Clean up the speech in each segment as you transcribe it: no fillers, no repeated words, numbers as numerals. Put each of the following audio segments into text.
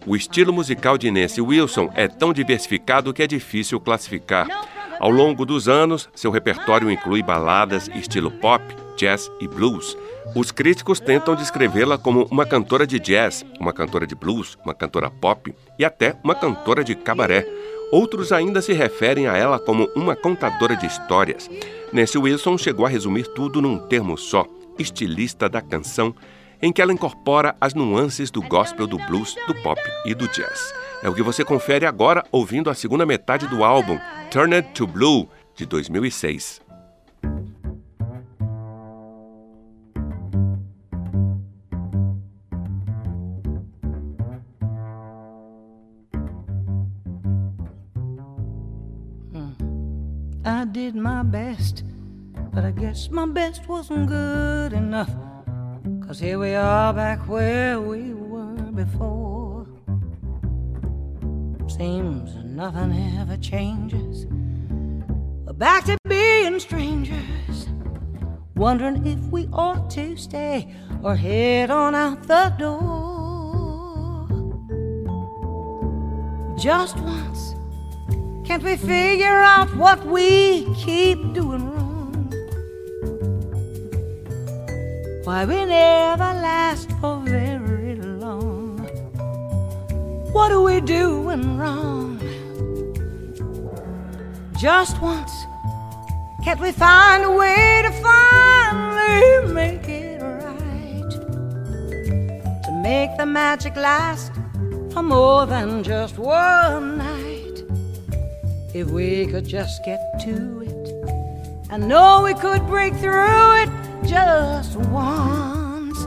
O estilo musical de Nancy Wilson é tão diversificado que é difícil classificar. Ao longo dos anos, seu repertório inclui baladas estilo pop, jazz e blues. Os críticos tentam descrevê-la como uma cantora de jazz, uma cantora de blues, uma cantora pop e até uma cantora de cabaré. Outros ainda se referem a ela como uma contadora de histórias. Nancy Wilson chegou a resumir tudo num termo só, estilista da canção, em que ela incorpora as nuances do gospel, do blues, do pop e do jazz. É o que você confere agora ouvindo a segunda metade do álbum Turned to Blue, de 2006. I did my best, but I guess my best wasn't good enough. 'Cause here we are back where we were before. Seems nothing ever changes. We're back to being strangers, wondering if we ought to stay or head on out the door. Just once, can't we figure out what we keep doing wrong? Why we never last for very long? What are we doing wrong? Just once, can't we find a way to finally make it right? To make the magic last for more than just one night. If we could just get to it, I know we could break through it just once.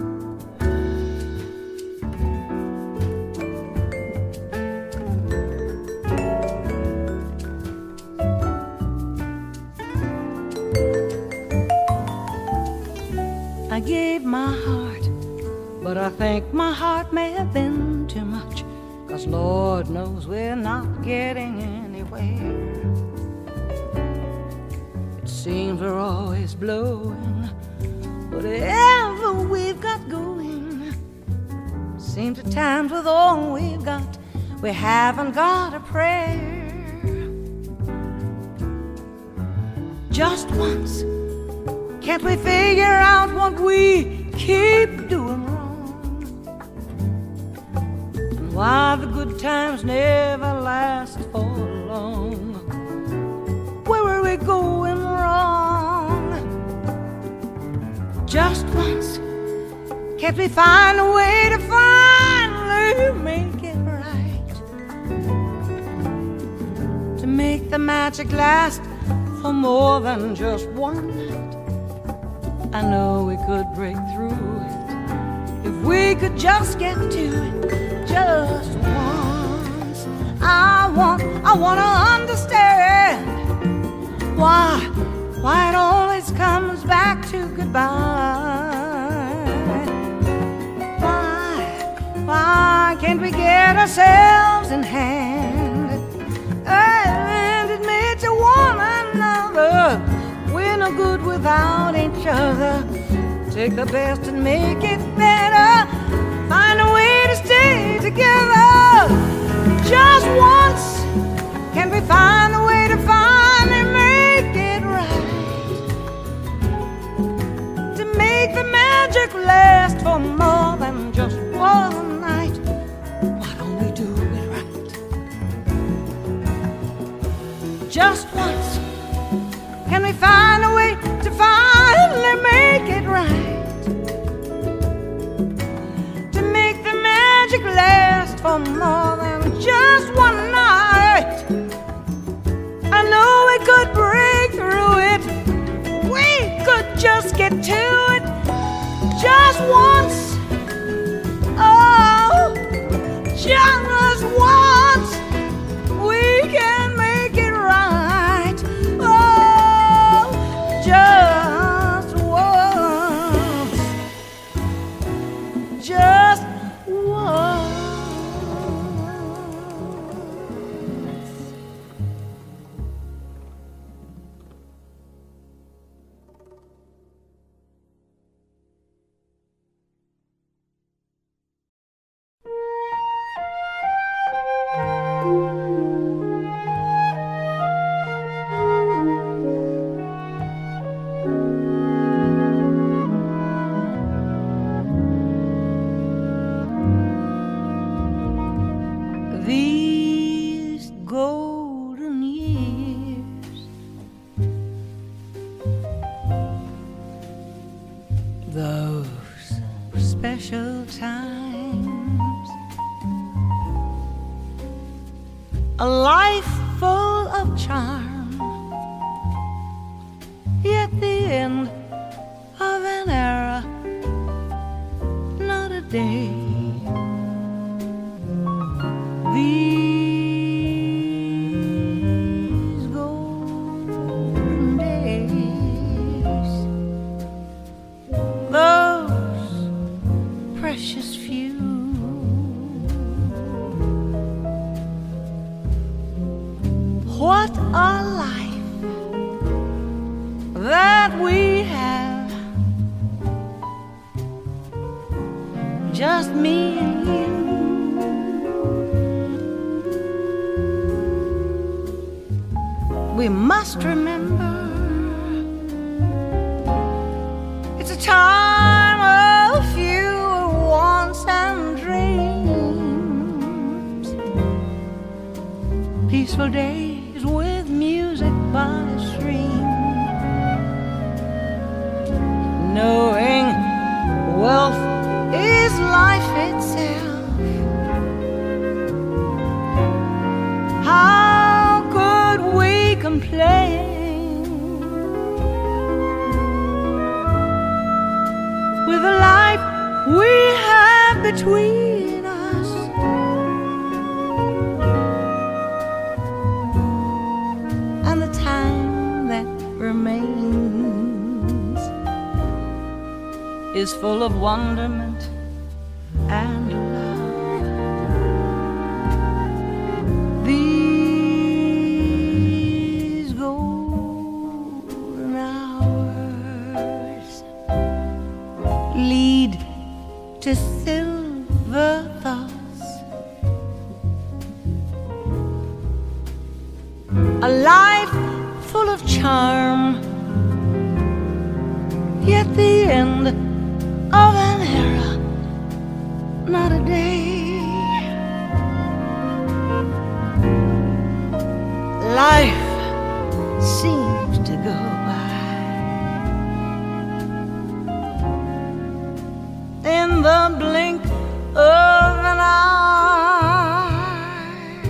I gave my heart, but I think my heart may have been too much. 'Cause Lord knows we're not getting anywhere. It seems we're always blowing whatever we've got going. Seems at times with all we've got, we haven't got a prayer. Just once, can't we figure out what we keep doing wrong? And why the good times never last for long? Where are we going wrong? Just once, can't we find a way to finally make it right? To make the magic last for more than just one night. I know we could break through it if we could just get to it just once. I want to understand why it always comes back to goodbye. Why can't we get ourselves in hand and admit to one another we're no good without each other? Take the best and make it better. Find a way to stay together. Just once, can we find a way to finally make it right? To make the magic last for more than just one night. Why don't we do it right? Just once, can we find a way to finally make it right? To make the magic last for more than just one night. I know we could break through it. We could just get to it just once. Oh, just once. We can make it right. Oh, just once. Just once. a life full of charm, yet the end of an era, not a day. These golden days, those precious few, what a life that we have, just me and you. We must remember it's a time of fewer wants and dreams, peaceful days with music by the stream, knowing wealth is life itself. How could we complain with the life we have between us? And the time that remains is full of wonderment and love. These golden hours lead to silver thoughts, a life full of charm, yet the end of an era, not a day. Life seems to go by in the blink of an eye.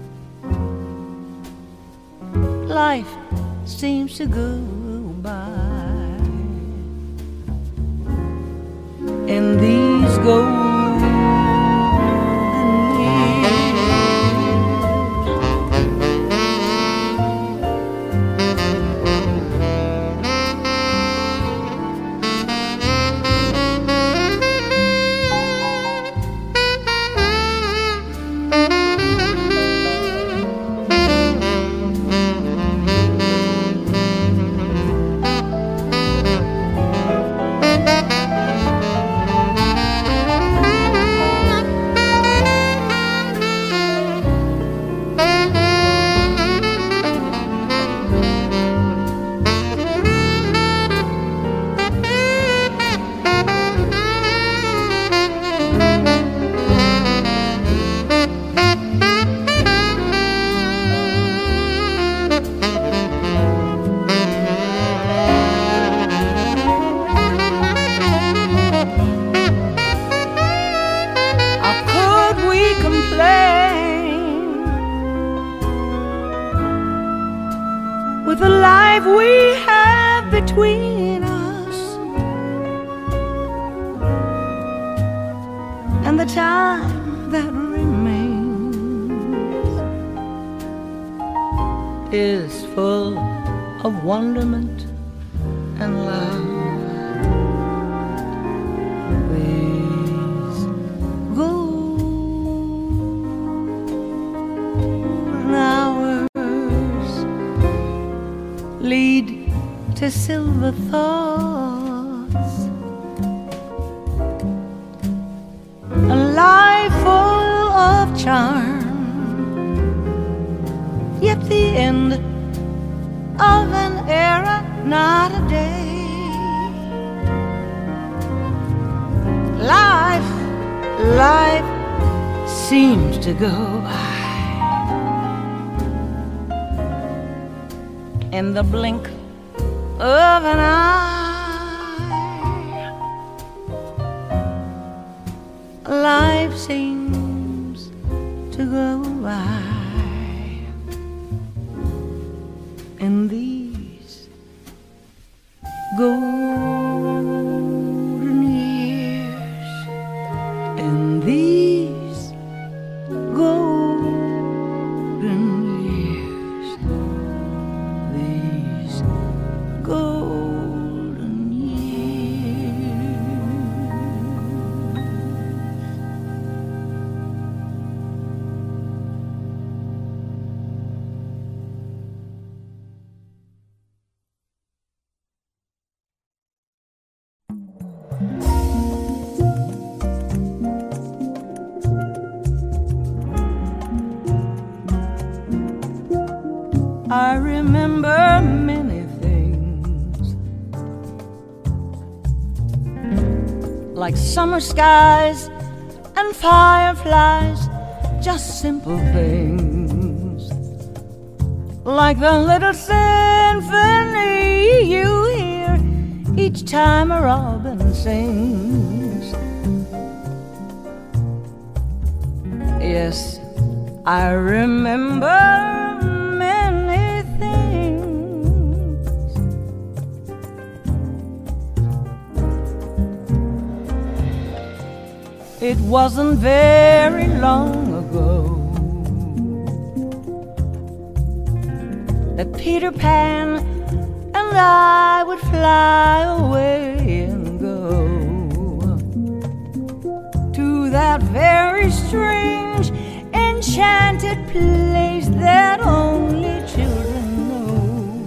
Life seems to go by in these golden with the life we have between us and the time that remains is full of wonderment and love. These golden hours lead to silver thoughts, a life full of charm, yet the end of an era, not a day. Life seems to go by in the blink of an eye. Life seems to go by in these golden years, in these golden years, these golden years. I remember many things, like summer skies and fireflies, just simple things, like the little symphony you hear each time a robin sings. Yes, I remember many things. It wasn't very long ago that Peter Pan and I would fly away and go to that very strange, enchanted place that only children know.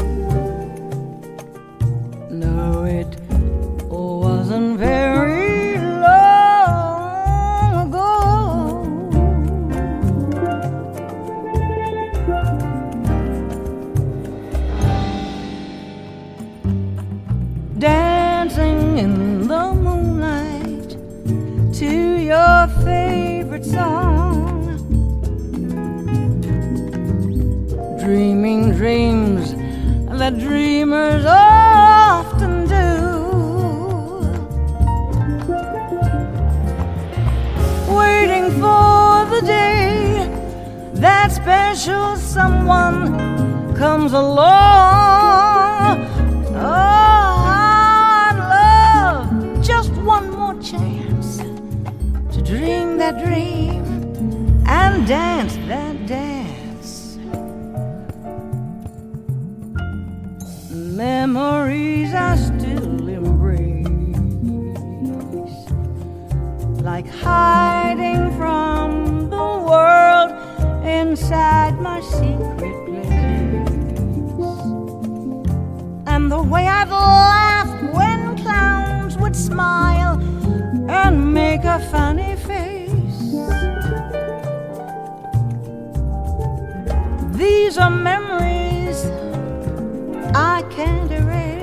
No, it wasn't very long ago. Dancing in the moonlight to your favorite song, dreaming dreams that dreamers often do, waiting for the day that special someone comes along. Oh, I'd love just one more chance to dream that dream and dance that dance. Memories I still embrace, like hiding from the world inside my secret place, and the way I'd laughed when clowns would smile and make a funny face. These are memories I can't erase.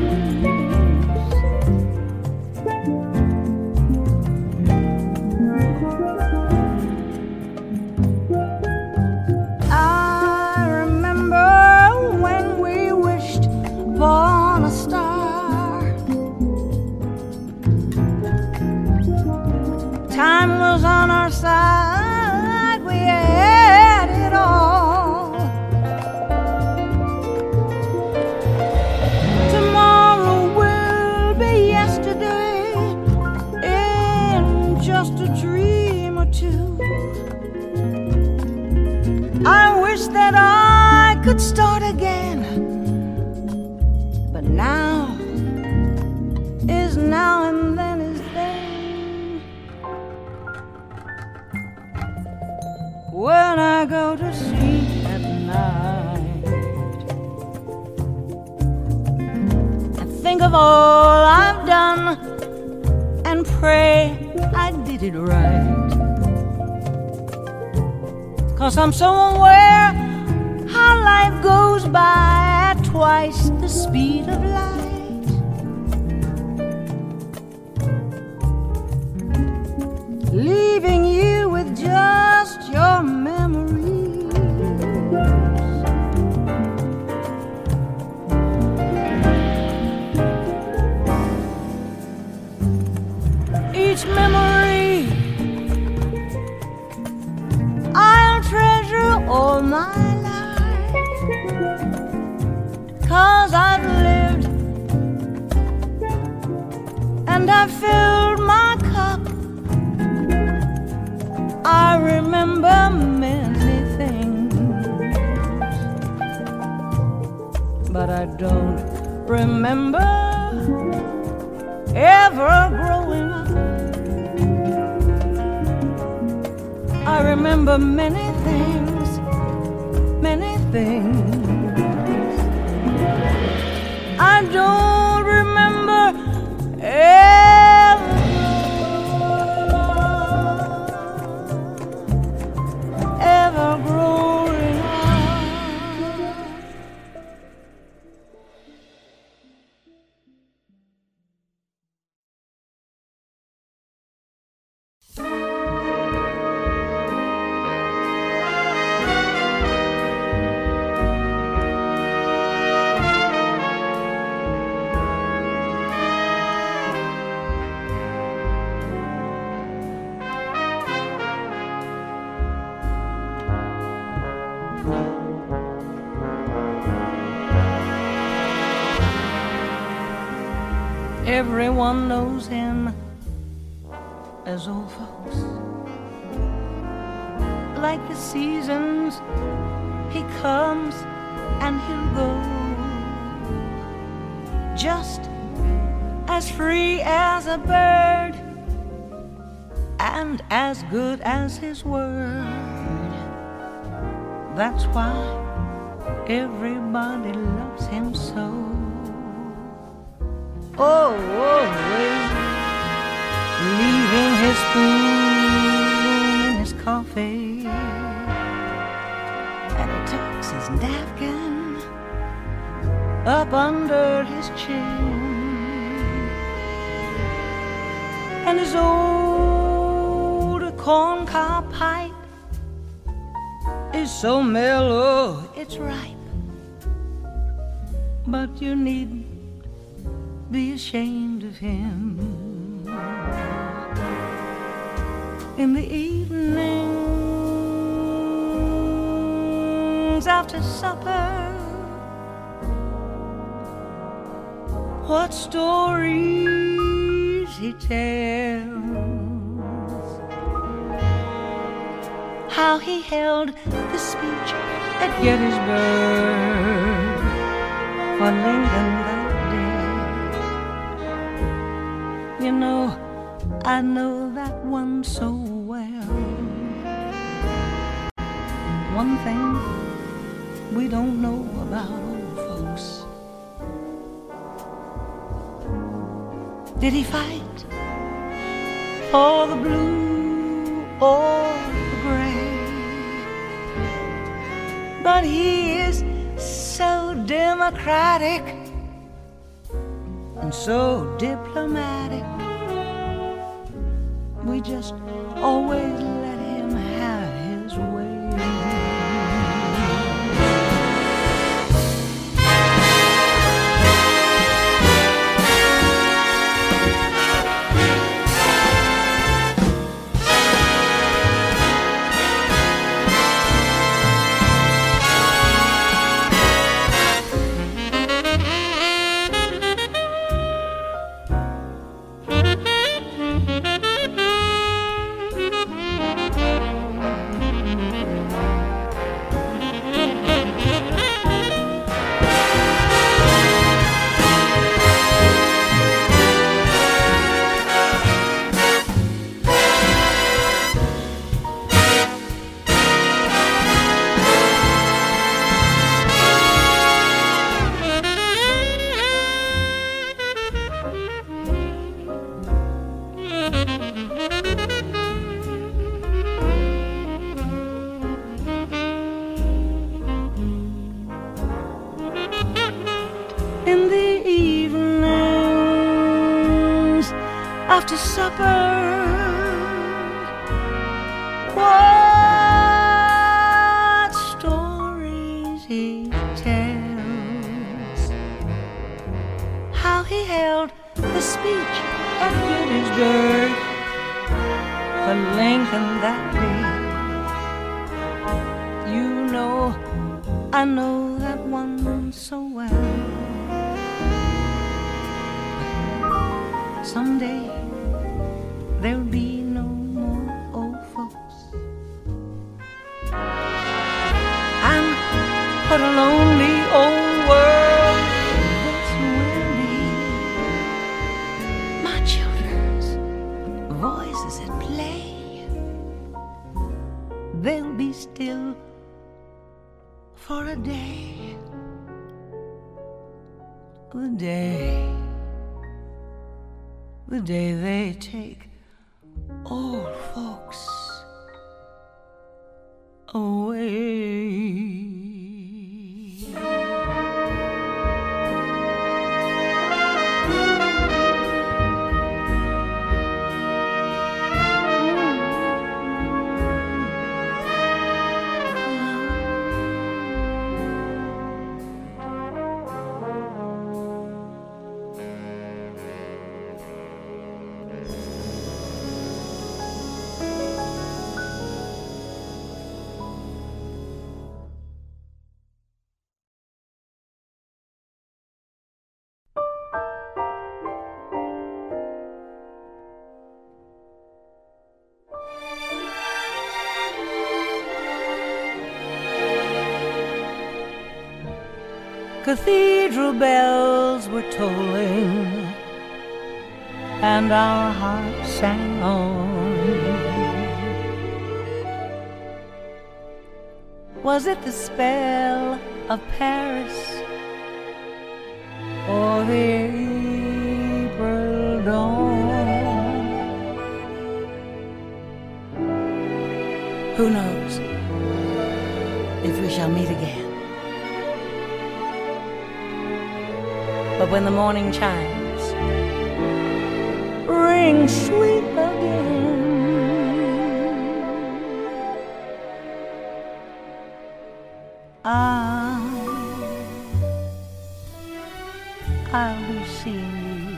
I remember when we wished upon a star. Time was on our side, we had it all. Tomorrow will be yesterday in just a dream or two. I wish that I could start again, but now is now and then is then. When I go to sleep at night, I think of all I've done and pray I did it right. 'Cause I'm so aware how life goes by at twice the speed of light. Leaving you with just your memories. Each memory I'll treasure all my life. I filled my cup, I remember many things, but I don't remember ever growing up. I remember many things, many things. I don't remember ever growing up. Everyone knows him as old folks. Like the seasons, he comes and he'll go, just as free as a bird and as good as his word. That's why everybody loves him so. Oh, leaving his spoon in his coffee, and he tucks his napkin up under his chin, and his old corncob pipe is so mellow it's ripe, but you needn't be ashamed of him. In the evenings after supper, what stories he tells, how he held the speech at Gettysburg for Lincoln. You know, I know that one so well. One thing we don't know about old folks. Did he fight for the blue or the gray? But he is so democratic and so diplomatic. We just always let him have his way. After supper, what stories he tells, how he held the speech at Gettysburg for Lincoln that day. You know, I know that one so well. someday there'll be no more old folks, and what a lonely old world this will be. My children's voices at play, they'll be still for a day, the day they take old folks away. Cathedral bells were tolling, and our hearts sang on. Was it the spell of Paris, or the April dawn? Who knows if we shall meet again? But when the morning chimes ring sweet again, I'll be seeing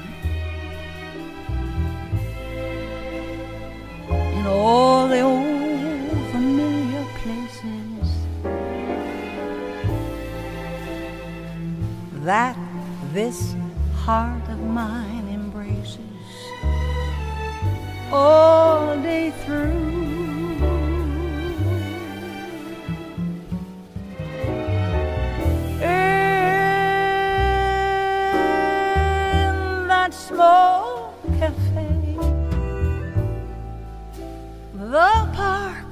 you in all the old familiar places that this heart of mine embraces all day through. In that small cafe, the park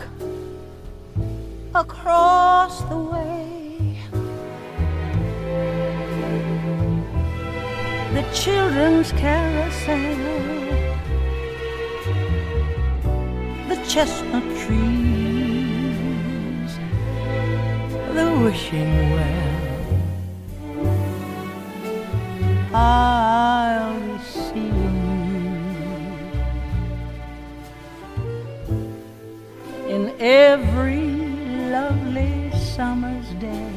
across the way, the children's carousel, the chestnut trees, the wishing well, I'll be seeing you in every lovely summer's day,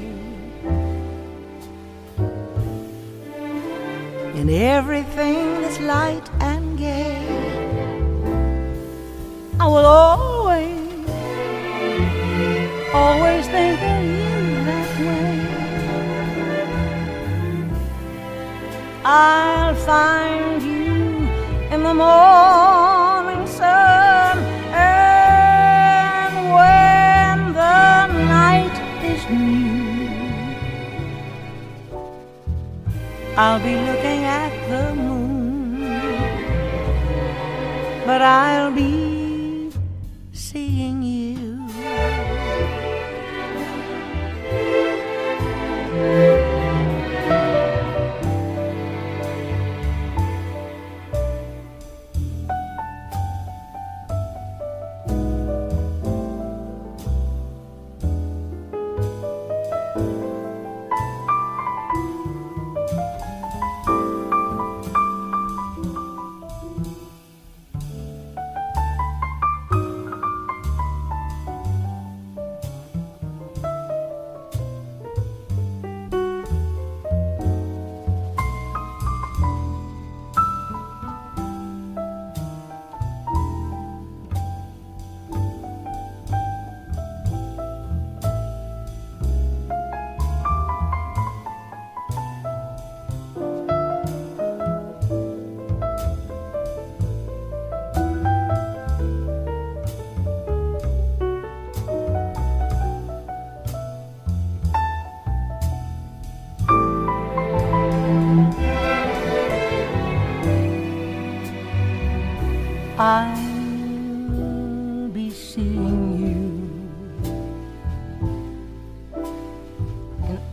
in everything that's light and gay. I will always think of you that way. I'll find you in the morning sun, and when the night is new, I'll be looking at the moon, but I'll be seeing you.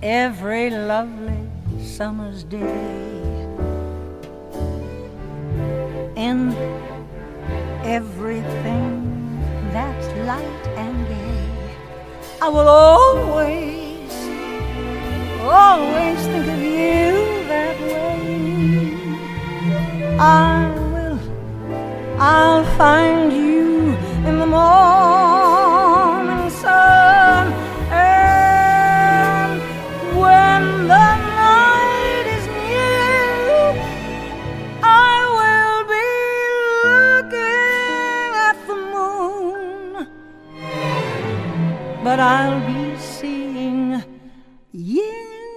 every lovely summer's day, in everything that's light and gay, I will always, always think of you that way. I'll find you in the morning sun, and when the night is near, I will be looking at the moon, but I'll be seeing you.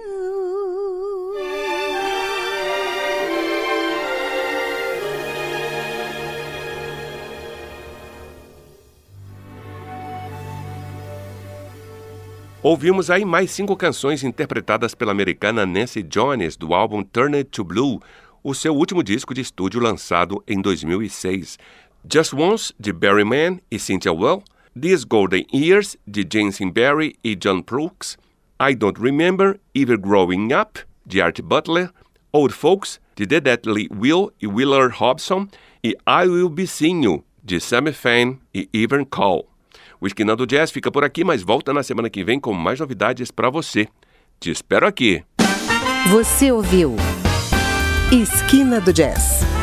Ouvimos aí mais 5 canções interpretadas pela americana Nancy Jones do álbum Turn It to Blue, o seu último disco de estúdio lançado em 2006. Just Once, de Barry Mann e Cynthia Well, These Golden Years, de Jensen Barry e John Brooks, I Don't Remember Ever Growing Up, de Art Butler, Old Folks, de The Deadly Will e Willard Hobson, e I Will Be Seeing You, de Sammy Fan e Evan Cole. O Esquina do Jazz fica por aqui, mas volta na semana que vem com mais novidades para você. Te espero aqui. Você ouviu Esquina do Jazz.